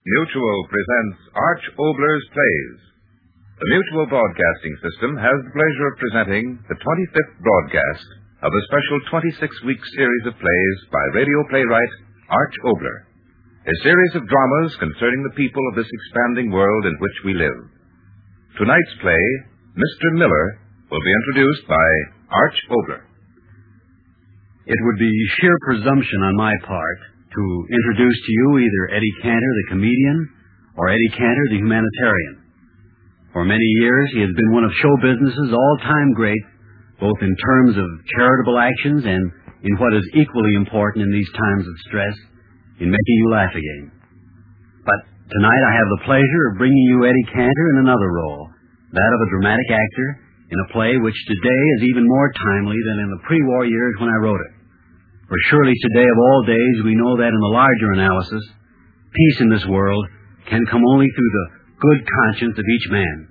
Mutual presents Arch Obler's Plays. The Mutual Broadcasting System has the pleasure of presenting the 25th broadcast of a special 26-week series of plays by radio playwright Arch Obler, a series of dramas concerning the people of this expanding world in which we live. Tonight's play, Mr. Miller, will be introduced by Arch Obler. It would be sheer presumption on my part to introduce to you either Eddie Cantor, the comedian, or Eddie Cantor, the humanitarian. For many years, he has been one of show business's all-time great, both in terms of charitable actions and in what is equally important in these times of stress, in making you laugh again. But tonight I have the pleasure of bringing you Eddie Cantor in another role, that of a dramatic actor in a play which today is even more timely than in the pre-war years when I wrote it. For surely today of all days we know that in the larger analysis, peace in this world can come only through the good conscience of each man.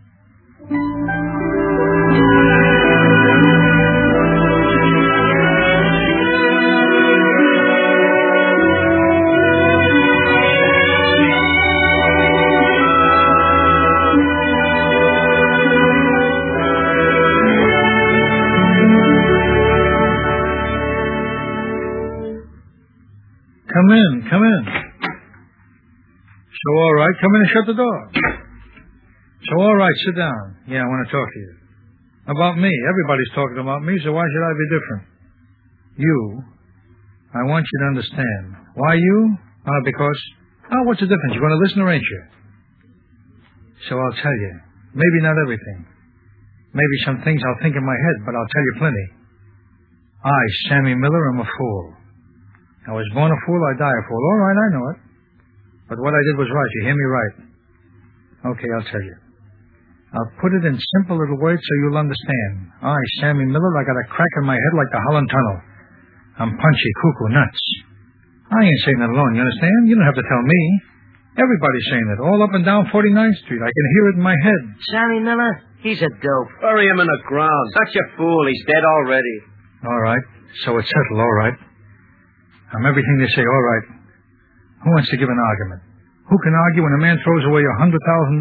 Come in. So, all right, come in and shut the door. So, all right, sit down. Yeah, I want to talk to you. About me. Everybody's talking about me, so why should I be different? You, I want you to understand. Why you? Because, what's the difference? You're going to listen or ain't you? So I'll tell you. Maybe not everything. Maybe some things I'll think in my head, but I'll tell you plenty. I, Sammy Miller, am a fool. I was born a fool, I die a fool. All right, I know it. But what I did was right. You hear me right? Okay, I'll tell you. I'll put it in simple little words so you'll understand. I, Sammy Miller, I got a crack in my head like the Holland Tunnel. I'm punchy, cuckoo, nuts. I ain't saying that alone, you understand? You don't have to tell me. Everybody's saying it, all up and down 49th Street. I can hear it in my head. Sammy Miller, he's a dope. Bury him in the ground. Such a fool. He's dead already. All right. So it's settled, all right. I'm everything they say, all right. Who wants to give an argument? Who can argue when a man throws away $100,000? $100,000.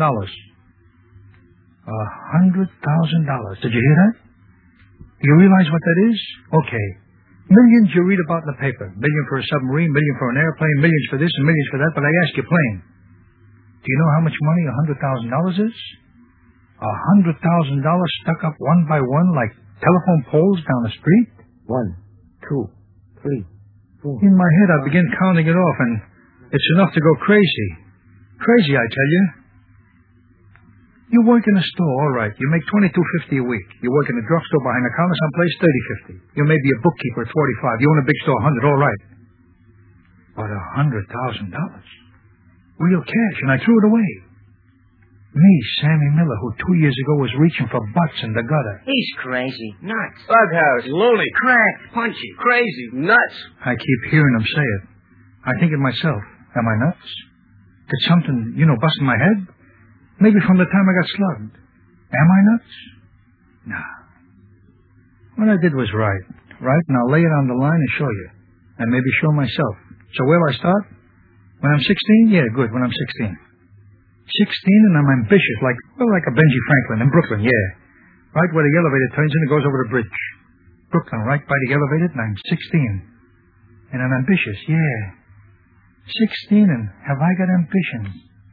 Did you hear that? Do you realize what that is? Okay. Millions you read about in the paper. Million for a submarine, million for an airplane, millions for this and millions for that. But I ask you plain. Do you know how much money $100,000 is? $100,000 stuck up one by one like telephone poles down the street? 1, 2, 3, 4. In my head, I begin counting it off, and it's enough to go crazy. Crazy, I tell you. You work in a store, all right. You make $22.50 a week. You work in a drugstore behind the counter someplace, $30.50. You may be a bookkeeper at $45. You own a big store, $100, all right. But $100,000. Real cash, and I threw it away. Me, Sammy Miller, who 2 years ago was reaching for butts in the gutter. He's crazy. Nuts. Bughouse. Loony. Cracked. Punchy. Crazy. Nuts. I keep hearing them say it. I think it myself. Am I nuts? Did something, bust in my head? Maybe from the time I got slugged. Am I nuts? Nah. What I did was right. Right? And I'll lay it on the line and show you. And maybe show myself. So where'll I start? When I'm 16? Yeah, good. When I'm 16. 16 and I'm ambitious, like a Benji Franklin in Brooklyn, yeah. Right where the elevator turns in and goes over the bridge. Brooklyn, right by the elevator, and I'm 16. And I'm ambitious, yeah. 16 and have I got ambitions?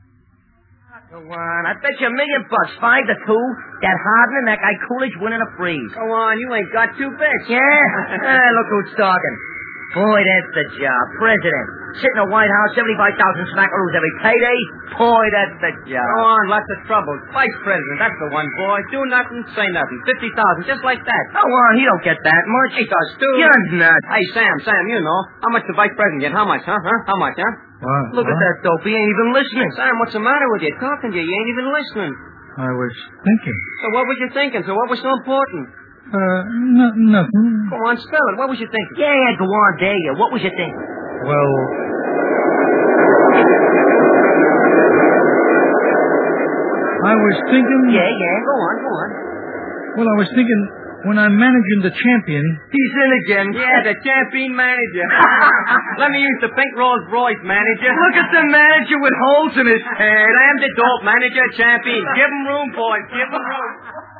Go on, I bet you $1 million, 5-2. That Hardman, that guy Coolidge winning a freeze. Go on, you ain't got 2 bits. Yeah? Look who's talking. Boy, that's the job. President. Sit in the White House, 75,000 smackaroos every payday. Boy, that's the job. Go on, lots of trouble. Vice president, that's the one, boy. Do nothing, say nothing. 50,000, just like that. Go on, he don't get that much. He does, too. You're nuts. Hey, Sam, you know. How much the vice president get? How much, huh? How much, huh? Look at that dope. He ain't even listening. Sam, what's the matter with you? Talking to you. You ain't even listening. I was thinking. So what was you thinking? So what was so important? Nothing. Go on, spell it. What was you thinking? Yeah, go on, there you. What was you thinking? Well, I was thinking... Yeah, go on. Well, I was thinking when I'm managing the champion... He's in again. Yeah, the champion manager. Let me use the pink Rolls Royce, manager. Look at the manager with holes in his head. I am the dope manager, champion. Give him room, boys. Give him room.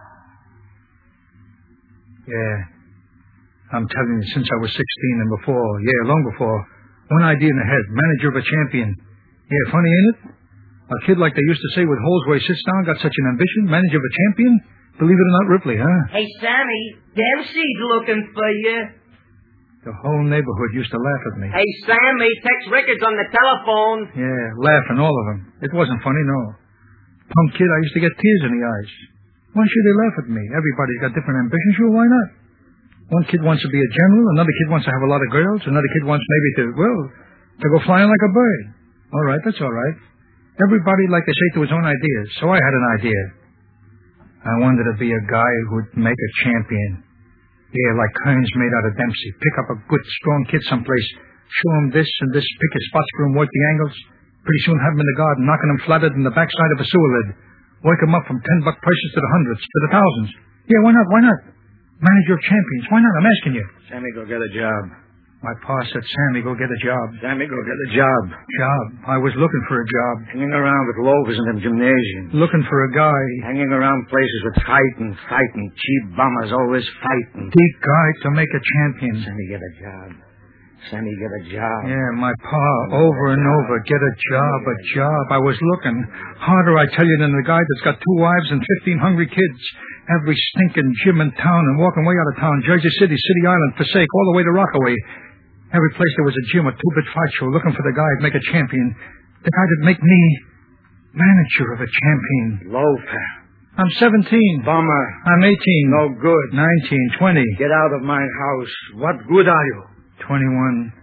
Yeah. I'm telling you, since I was 16 and before, long before, one idea in the head, manager of a champion. Yeah, funny, ain't it? A kid like they used to say with holes where he sits down got such an ambition, manager of a champion? Believe it or not, Ripley, huh? Hey, Sammy, Dempsey's looking for you. The whole neighborhood used to laugh at me. Hey, Sammy, text Ricketts on the telephone. Yeah, laughing, all of them. It wasn't funny, no. Punk kid, I used to get tears in the eyes. Why should they laugh at me? Everybody's got different ambitions, sure, why not? One kid wants to be a general, another kid wants to have a lot of girls, another kid wants maybe to go flying like a bird. All right, that's all right. Everybody, like they say, to his own ideas. So I had an idea. I wanted to be a guy who'd make a champion. Yeah, like Kearns made out of Dempsey. Pick up a good, strong kid someplace. Show him this and this. Pick his spots for him, work the angles. Pretty soon have him in the garden, knocking him flatted in the backside of a sewer lid. Work him up from $10 prices to the hundreds, to the thousands. Yeah, why not? Why not? Manager of champions. Why not? I'm asking you. Sammy, go get a job. My pa said, Sammy, go get a job. Sammy, go get a job. Job? I was looking for a job. Hanging around with loafers in them gymnasiums. Looking for a guy. Hanging around places with fighting. Cheap bummers always fighting. Deep guy to make a champion. Sammy, get a job. Sammy, get a job. Yeah, my pa, over and over, get a job. I was looking. Harder, I tell you, than the guy that's got 2 wives and 15 hungry kids. Every stinking gym in town and walking way out of town. Jersey City, City Island, Passaic, all the way to Rockaway. Every place there was a gym, a 2-bit fight show, looking for the guy who'd make a champion. The guy that'd make me manager of a champion. Loafer. I'm 17. Bummer. I'm 18. No good. 19, 20. Get out of my house. What good are you? 21,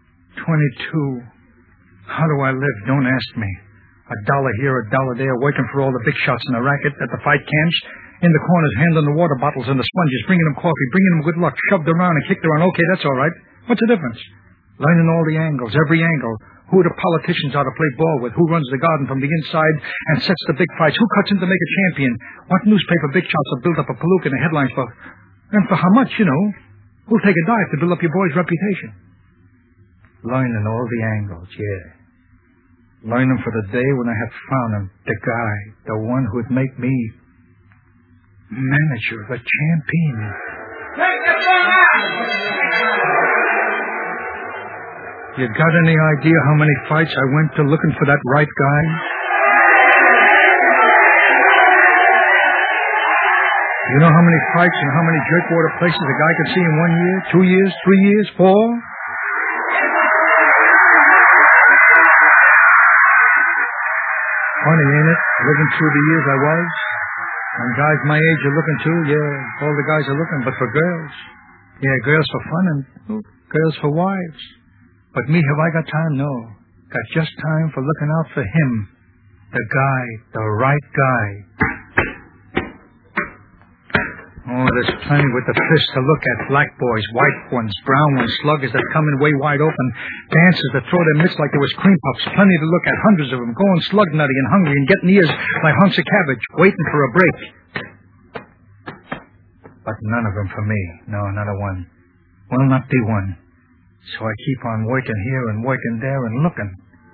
22. How do I live? Don't ask me. $1 here, $1 there, working for all the big shots in the racket at the fight camps. In the corners, handing the water bottles and the sponges, bringing them coffee, bringing them good luck, shoved around and kicked around. Okay, that's all right. What's the difference? Learning all the angles, every angle. Who the politicians are to play ball with? Who runs the garden from the inside and sets the big fights? Who cuts in to make a champion? What newspaper big shots will build up a palooka in the headlines for? And for how much, you know? Who'll take a dive to build up your boy's reputation? Learning all the angles, yeah. Learning for the day when I have found him, the guy, the one who'd make me manager of a champion. You got any idea how many fights I went to looking for that right guy? You know how many fights and how many jerkwater places a guy could see in 1 year, 2 years, 3 years, 4? Funny, ain't it? Living through the years I was. And guys my age are looking too, yeah. All the guys are looking, but for girls. Yeah, girls for fun and girls for wives. But me, have I got time? No. Got just time for looking out for him. The guy, the right guy. Oh, there's plenty with the fist to look at. Black boys, white ones, brown ones, sluggers that come in way wide open. Dancers that throw their mitts like there was cream puffs. Plenty to look at, hundreds of them, going slug nutty and hungry and getting ears like hunks of cabbage, waiting for a break. But none of them for me. No, not a one. Will not be one. So I keep on working here and working there and looking.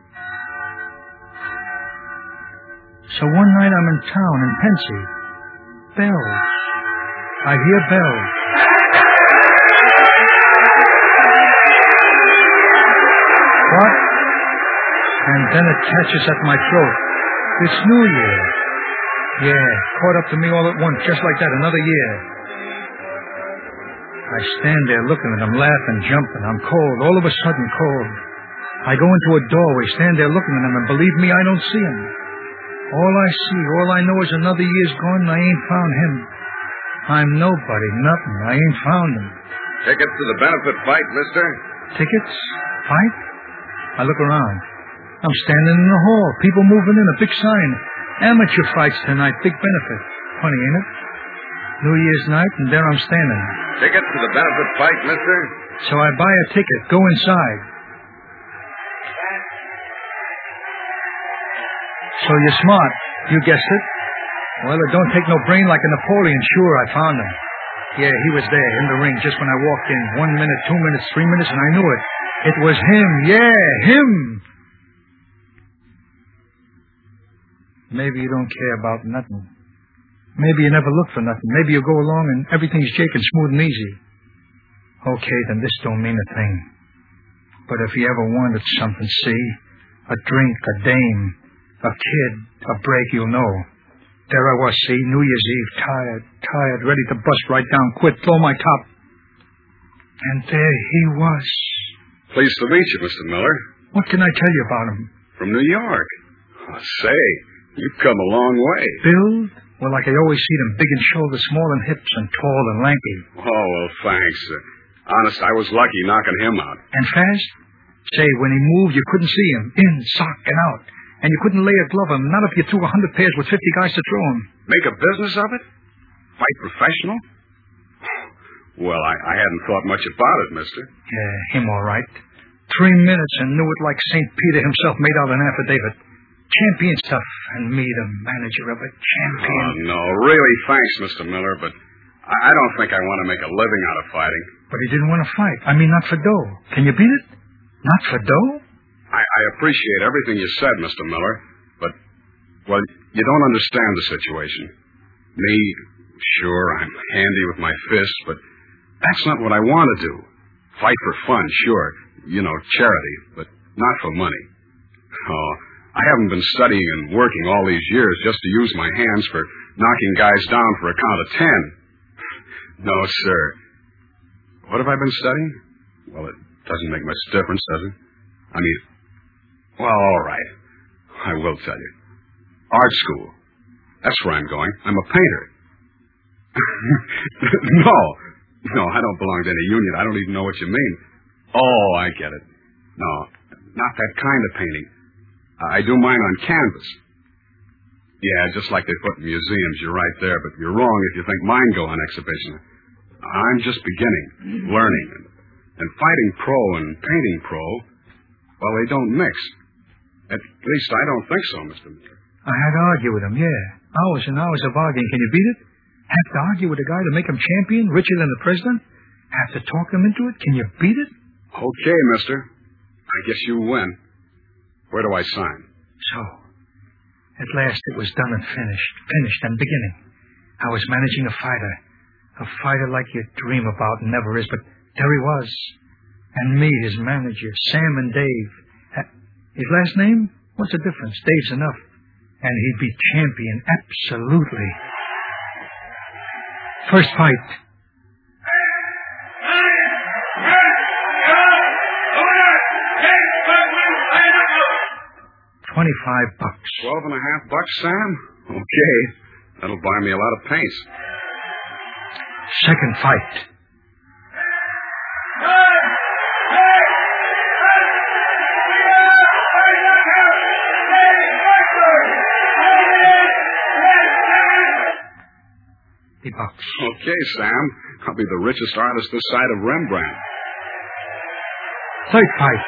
So one night I'm in town in Pensy. Bells. I hear bells. What? And then it catches at my throat. It's New Year. Yeah, caught up to me all at once, just like that, another year. I stand there looking at them, laughing, jumping. I'm cold, all of a sudden cold. I go into a doorway, stand there looking at them, and believe me, I don't see him. All I see, all I know is another year's gone and I ain't found him. I'm nobody, nothing. I ain't found him. Tickets to the benefit fight, mister? Tickets? Fight? I look around. I'm standing in the hall, people moving in, a big sign. Amateur fights tonight, big benefit. Funny, ain't it? New Year's night, and there I'm standing. Tickets to the benefit fight, mister? So I buy a ticket, go inside. So you're smart. You guessed it. Well, it don't take no brain like a Napoleon. Sure, I found him. Yeah, he was there in the ring just when I walked in. 1 minute, 2 minutes, 3 minutes, and I knew it. It was him. Yeah, him. Maybe you don't care about nothing. Maybe you never look for nothing. Maybe you go along and everything's jake and smooth and easy. Okay, then this don't mean a thing. But if you ever wanted something, see, a drink, a dame, a kid, a break, you'll know. There I was, see, New Year's Eve, tired, ready to bust right down, quit, throw my top. And there he was. Pleased to meet you, Mr. Miller. What can I tell you about him? From New York. Oh, say, you've come a long way. Build? Well, like I always see them, big in shoulders, small in hips, and tall and lanky. Oh, well, thanks. Honest, I was lucky knocking him out. And fast? Say, when he moved, you couldn't see him. In, sock, and out. And you couldn't lay a glove on him, not if you threw 100 pairs with 50 guys to throw him. Make a business of it? Fight professional? Well, I hadn't thought much about it, mister. Yeah, him all right. 3 minutes and knew it like St. Peter himself made out an affidavit. Champion stuff, and me the manager of it. Champion. Oh, no, really, thanks, Mr. Miller, but I don't think I want to make a living out of fighting. But he didn't want to fight. I mean, not for dough. Can you beat it? Not for dough? I appreciate everything you said, Mr. Miller, but, well, you don't understand the situation. Me, sure, I'm handy with my fists, but that's not what I want to do. Fight for fun, sure. You know, charity, but not for money. Oh, I haven't been studying and working all these years just to use my hands for knocking guys down for a count of 10. No, sir. What have I been studying? Well, it doesn't make much difference, does it? I mean, well, all right. I will tell you. Art school. That's where I'm going. I'm a painter. No, I don't belong to any union. I don't even know what you mean. Oh, I get it. No, not that kind of painting. I do mine on canvas. Yeah, just like they put in museums. You're right there, but you're wrong if you think mine go on exhibition. I'm just beginning, learning. And fighting pro and painting pro, well, they don't mix. At least I don't think so, Mr. Miller. I had to argue with him, yeah. Hours and hours of arguing. Can you beat it? Have to argue with a guy to make him champion, richer than the president? Have to talk him into it? Can you beat it? Okay, mister. I guess you win. Where do I sign? So, at last it was done and finished. Finished and beginning. I was managing a fighter. A fighter like you dream about and never is, but there he was. And me, his manager, Sam and Dave. His last name? What's the difference? Dave's enough. And he'd be champion, absolutely. First fight. $25. $12.50, Sam? Okay. That'll buy me a lot of paints. Second fight. $50. Okay, Sam. I'll be the richest artist this side of Rembrandt. Third fight.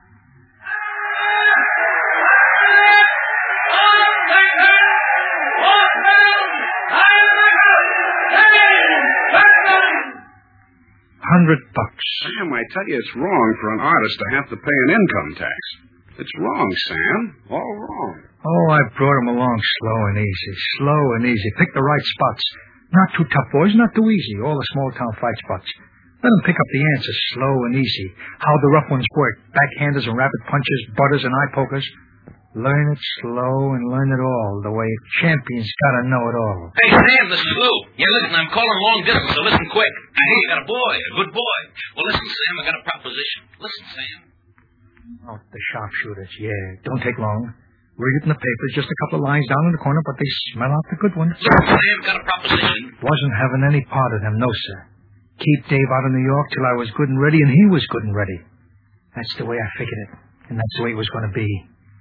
$100. Sam, I tell you, it's wrong for an artist to have to pay an income tax. It's wrong, Sam. All wrong. Oh, I brought him along slow and easy. Slow and easy. Pick the right spots. Not too tough, boys. Not too easy. All the small-town fight spots. Let them pick up the answers slow and easy. How the rough ones work. Backhanders and rapid punches, butters and eye pokers. Learn it slow and learn it all. The way champions gotta know it all. Hey, Sam, this is Lou. Yeah, listen, I'm calling long distance, so listen quick. I hear you got a boy, a good boy. Well, listen, Sam, I got a proposition. Listen, Sam. Oh, the sharpshooters, yeah. Don't take long. Read it in the papers, just a couple of lines down in the corner, but they smell out the good ones. Listen, Sam, got a proposition. Wasn't having any part of them, no, sir. Keep Dave out of New York till I was good and ready, and he was good and ready. That's the way I figured it, and that's the way it was going to be.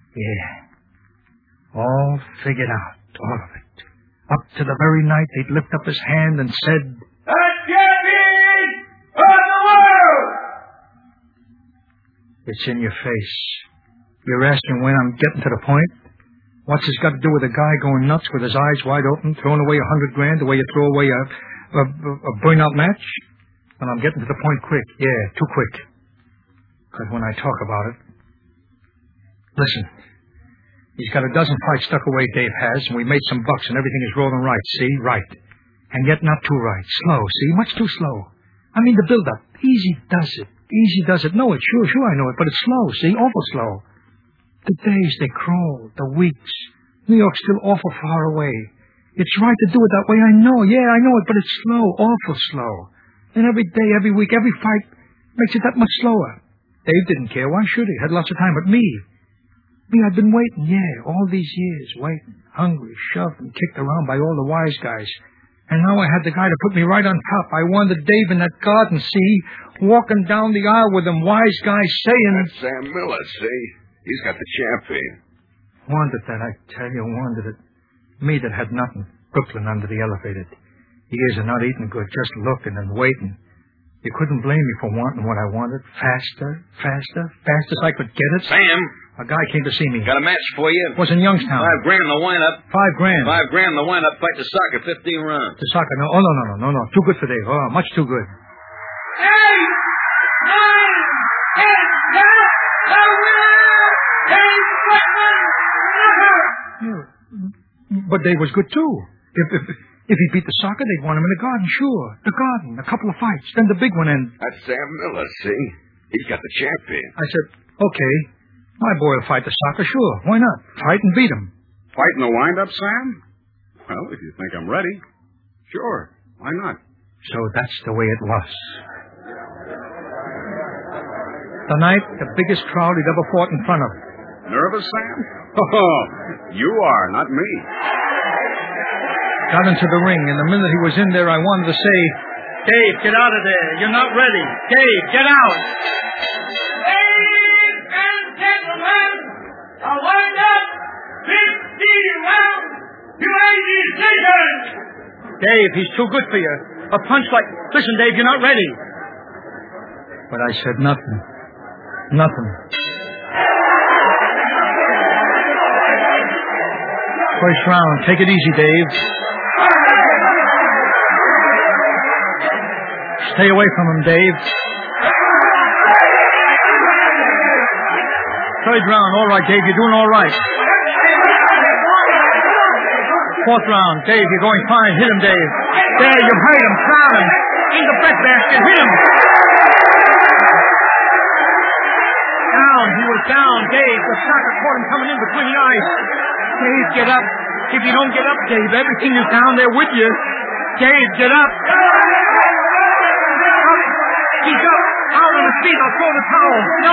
Yeah. All figured out, all of it. Up to the very night they'd lift up his hand and said, "The champion of the world!" It's in your face. You're asking when I'm getting to the point? What's this got to do with a guy going nuts with his eyes wide open, throwing away $100,000 the way you throw away a A burn-out match? Well, I'm getting to the point quick. Yeah, too quick. Because when I talk about it... Listen. He's got a dozen fights stuck away, Dave has, and we made some bucks, and everything is rolling right, see? Right. And yet not too right. Slow, see? Much too slow. I mean, the build-up. Easy does it. Easy does it. No, it's sure I know it, but it's slow, see? Awful slow. The days, they crawl. The weeks. New York's still awful far away. It's right to do it that way, I know. Yeah, I know it, but it's slow, awful slow. And every day, every week, every fight makes it that much slower. Dave didn't care. Why should he? Had lots of time, but me, I've been waiting, all these years, waiting, hungry, shoved and kicked around by all the wise guys. And now I had the guy to put me right on top. I wanted Dave in that garden, see, walking down the aisle with them wise guys saying... That's Sam Miller, see? He's got the champagne. Wanted that, I tell you, wanted it. Me that had nothing. Brooklyn under the elevated. Years of not eating good, just looking and waiting. You couldn't blame me for wanting what I wanted. Faster, fast as I could get it. Sam! A guy came to see me. Got a match for you. Was in Youngstown. $5 grand the wind-up. $5 grand. $5 grand the wind-up. Fight the soccer, 15 rounds. The soccer? No. Oh, no. Too good for Dave. Oh, much too good. 8, 9, 10, 10, the winner! Dave Blackman! But Dave was good, too. If he beat the soccer, they'd want him in the garden, sure. The garden, a couple of fights, then the big one, and... That's Sam Miller, see? He's got the champagne. I said, okay, my boy will fight the soccer, sure. Why not? Fight and beat him. Fight in the wind-up, Sam? Well, if you think I'm ready, sure. Why not? So that's the way it was. Tonight, the biggest crowd he'd ever fought in front of. Nervous, Sam? Oh, you are, not me. Got into the ring, and the minute he was in there, I wanted to say, Dave, get out of there. You're not ready. Dave, get out. Ladies and gentlemen, a wind-up 15 round UAG decision. Dave, he's too good for you. A punch like... Listen, Dave, you're not ready. But I said nothing. Nothing. First round. Take it easy, Dave. Stay away from him, Dave. Third round. All right, Dave. You're doing all right. Fourth round. Dave, you're going fine. Hit him, Dave. There, you hurt him. Foul him. In the breadbasket. Hit him. Down. He was down. Dave, the soccer caught him coming in between the eyes. Dave, get up. If you don't get up, Dave, everything is down there with you. Dave, get up. He's up. Out on his feet. I'll throw the towel. No.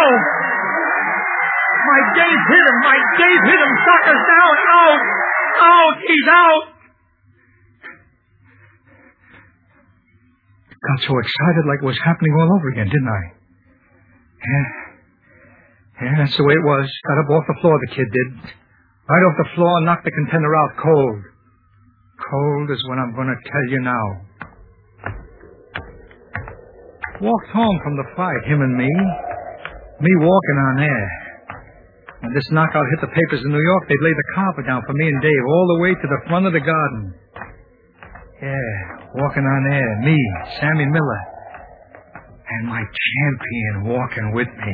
My Dave hit him. My Dave hit him. Soccer's down. Out. Out. He's out. Got so excited like it was happening all over again, didn't I? Yeah, that's the way it was. Got up off the floor, the kid did. Right off the floor and knocked the contender out cold. Cold is what I'm going to tell you now. Walked home from the fight, him and me. Me walking on air. When this knockout hit the papers in New York, they'd lay the carpet down for me and Dave all the way to the front of the garden. Yeah, walking on air. Me, Sammy Miller. And my champion walking with me.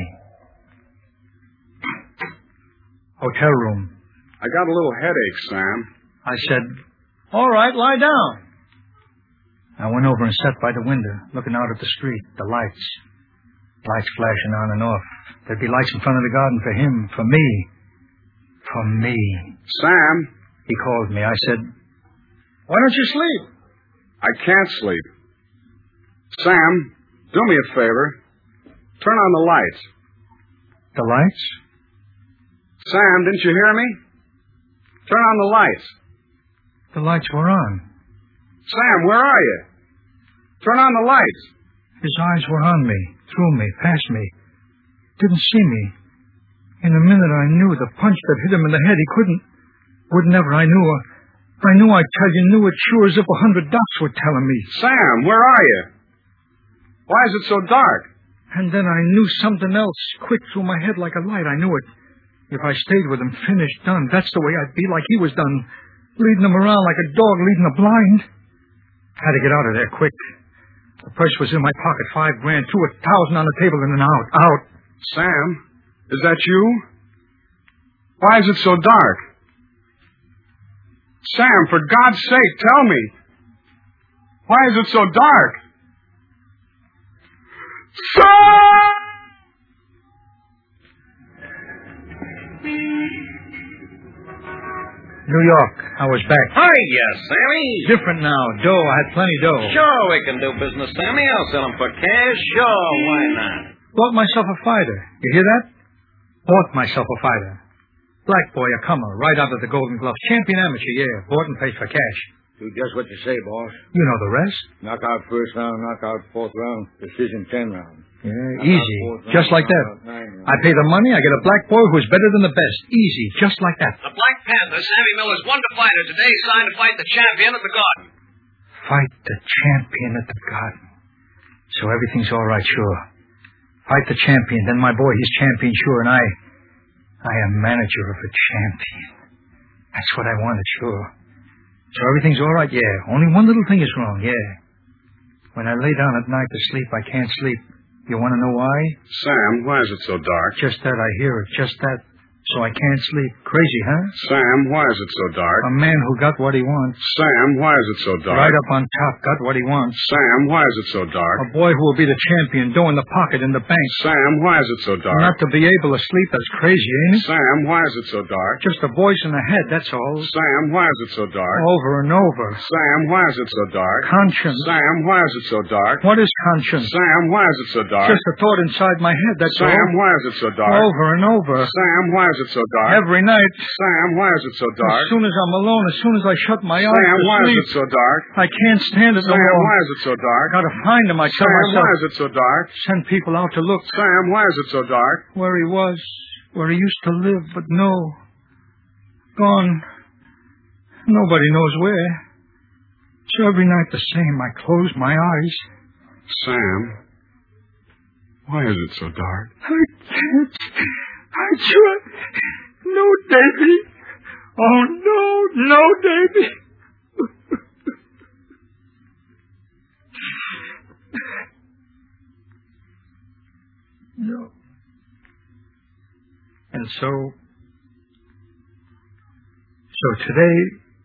Hotel room. I got a little headache, Sam. I said, all right, lie down. I went over and sat by the window, looking out at the street, the lights. Lights flashing on and off. There'd be lights in front of the garden for him, for me. For me. Sam. He called me. I said, why don't you sleep? I can't sleep. Sam, do me a favor. Turn on the lights. The lights? Sam, didn't you hear me? Turn on the lights. The lights were on. Sam, where are you? Turn on the lights. His eyes were on me, through me, past me. Didn't see me. In a minute I knew the punch that hit him in the head, he would never. I knew, I tell you, knew it sure as if 100 ducks were telling me. Sam, where are you? Why is it so dark? And then I knew something else, quick through my head like a light. I knew it. If I stayed with him, finished, done, that's the way I'd be, like he was done, leading him around like a dog leading a blind. Had to get out of there quick. The purse was in my pocket, $5,000, $2,000 on the table, and then out. Sam, is that you? Why is it so dark? Sam, for God's sake, tell me. Why is it so dark? Sam! New York. I was back. Hi, yes, Sammy. Different now. Dough. I had plenty dough. Sure, we can do business, Sammy. I'll sell them for cash. Sure, why not? Bought myself a fighter. You hear that? Bought myself a fighter. Black boy, a comer, right out of the Golden Gloves. Champion amateur, yeah. Bought and paid for cash. Do just what you say, boss. You know the rest. Knockout first round, knockout fourth round, decision 10 round. Yeah, easy. Just like that. I pay the money, I get a black boy who's better than the best. Easy, just like that. The Black Panther, Sammy Miller's won the fighter today, signed to fight the champion at the Garden. Fight the champion at the Garden. So everything's all right, sure. Fight the champion, then my boy, he's champion, sure, and I am manager of a champion. That's what I wanted, sure. So everything's all right, yeah. Only one little thing is wrong, yeah. When I lay down at night to sleep, I can't sleep. You want to know why? Sam, why is it so dark? Just that, I hear it. Just that. So I can't sleep. Crazy, huh? Sam, why is it so dark? A man who got what he wants. Sam, why is it so dark? Right up on top, got what he wants. Sam, why is it so dark? A boy who will be the champion, dough in the pocket, in the bank. Sam, why is it so dark? Not to be able to sleep, that's crazy, ain't it? Sam, why is it so dark? Just a voice in the head, that's all. Sam, why is it so dark? Over and over. Sam, why is it so dark? Conscience. Sam, why is it so dark? What is conscience? Sam, why is it so dark? Just a thought inside my head, that's all. Sam, why is it so dark? Over and over. Sam, why is it so dark? Every night. Sam, why is it so dark? As soon as I'm alone, as soon as I shut my eyes Sam, to why sleep, is it so dark? I can't stand it no Sam, more. why is it so dark? I gotta find him, I tell Sam, myself. why is it so dark? Send people out to look. Sam, why is it so dark? Where he was, where he used to live, but no. Gone. Nobody knows where. So every night the same. I close my eyes. Sam, why is it so dark? I can't. I try. No, Davy. Oh, no, Davy. No. And so today,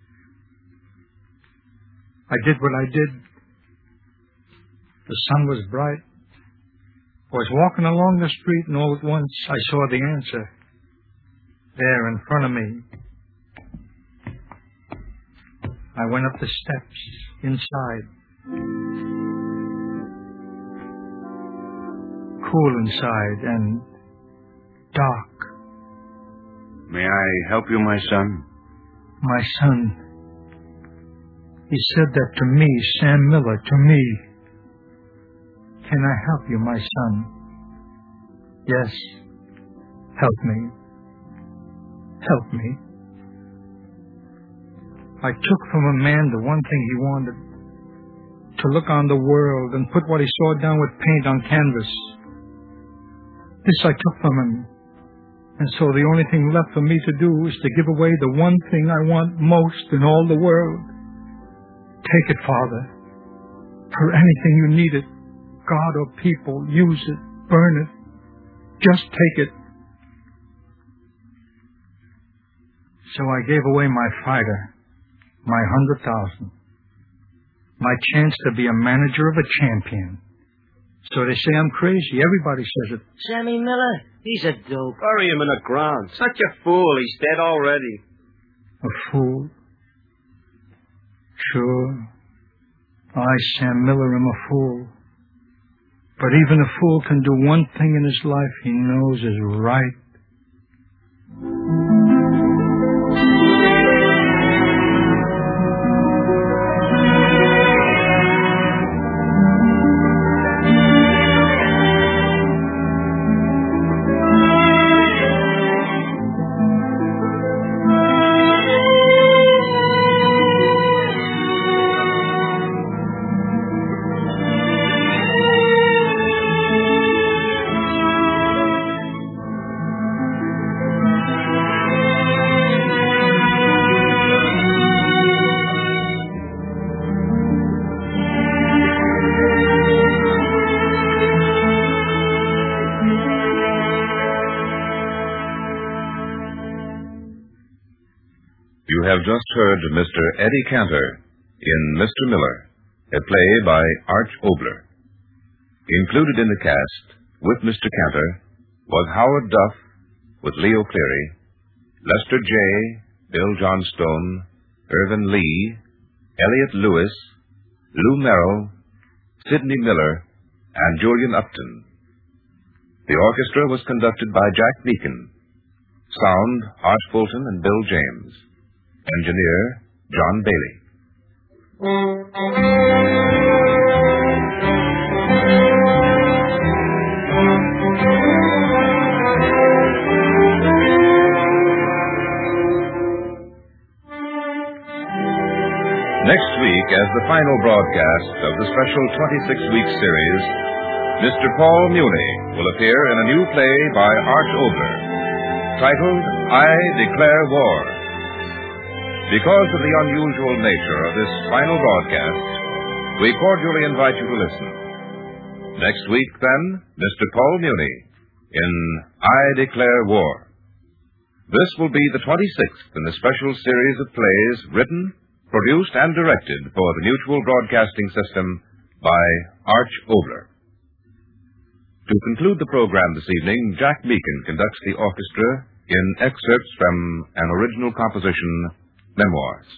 I did what I did. The sun was bright. I was walking along the street, and all at once I saw the answer. There in front of me. I went up the steps, inside. Cool inside and dark. May I help you, my son? My son. He said that to me, Sam Miller, to me. Can I help you, my son? Yes. Help me. Help me. I took from a man the one thing he wanted. To look on the world and put what he saw down with paint on canvas. This I took from him. And so the only thing left for me to do is to give away the one thing I want most in all the world. Take it, Father. For anything you need it. God or people, use it, burn it. Just take it. So I gave away my fighter, my 100,000, my chance to be a manager of a champion. So they say I'm crazy. Everybody says it. Sammy Miller, he's a dope. Bury him in the ground. Such a fool. He's dead already. A fool? Sure. I, Sam Miller, am a fool. But even a fool can do one thing in his life he knows is right. You have just heard Mr. Eddie Cantor in Mr. Miller, a play by Arch Obler. Included in the cast, with Mr. Cantor, was Howard Duff, with Leo Cleary, Lester J., Bill Johnstone, Irvin Lee, Elliot Lewis, Lou Merrill, Sidney Miller, and Julian Upton. The orchestra was conducted by Jack Meakin. Sound, Art Fulton and Bill James. Engineer, John Bailey. Next week, as the final broadcast of the special 26-week series, Mr. Paul Muni will appear in a new play by Arch Obler, titled I Declare War. Because of the unusual nature of this final broadcast, we cordially invite you to listen. Next week, then, Mr. Paul Muni in I Declare War. This will be the 26th in the special series of plays written, produced, and directed for the Mutual Broadcasting System by Arch Obler. To conclude the program this evening, Jack Meakin conducts the orchestra in excerpts from an original composition, Memoirs.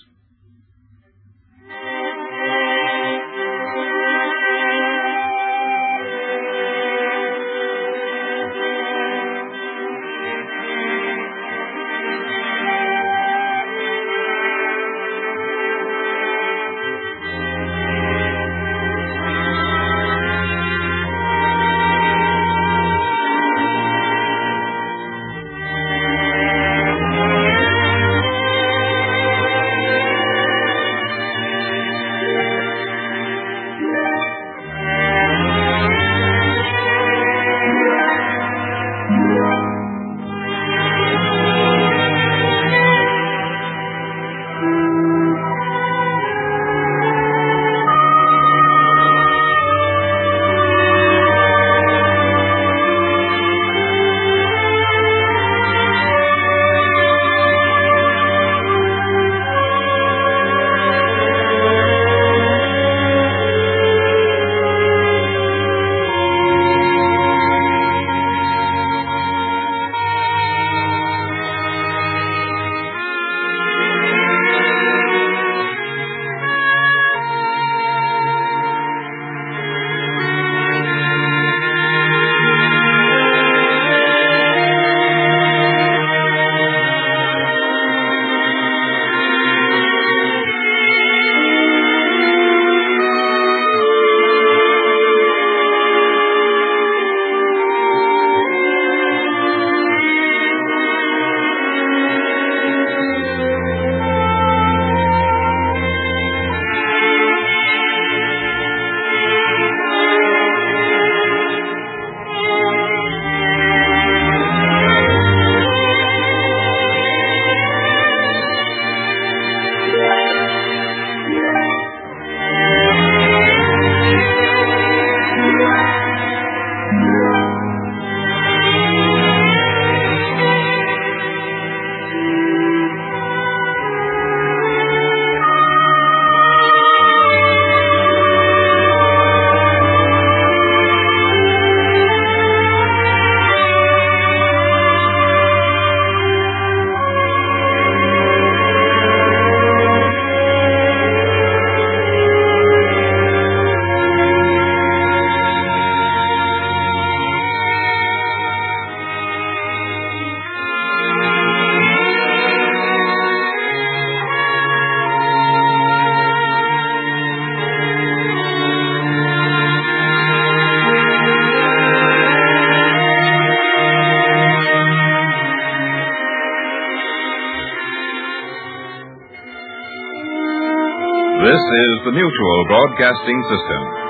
This is the Mutual Broadcasting System.